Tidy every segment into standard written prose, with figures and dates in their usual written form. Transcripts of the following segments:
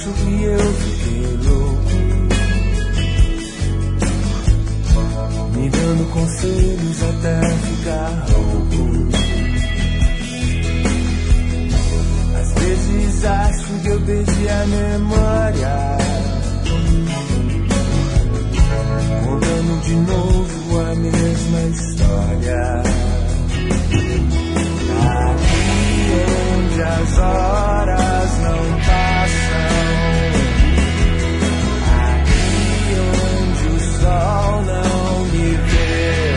baixo e eu fiquei louco, me dando conselhos até ficar rouco. Às vezes acho que eu perdi a memória, contando de novo a mesma história. Aqui onde as horas não passam, aqui onde o sol não me vê,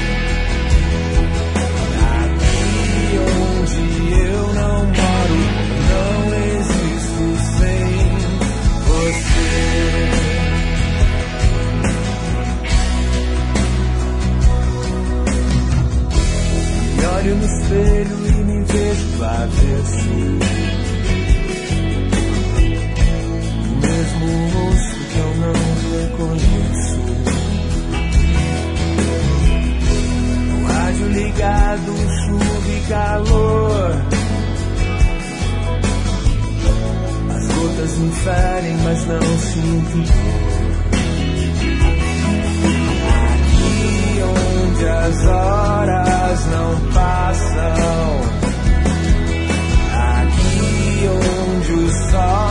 aqui onde eu não moro, não existo sem você. Me olho no espelho e me vejo do avesso, o mesmo rosto que eu não reconheço. No rádio ligado, chuva e calor, as gotas me ferem, mas não sinto dor. Aqui onde as horas não passam, aqui onde o sol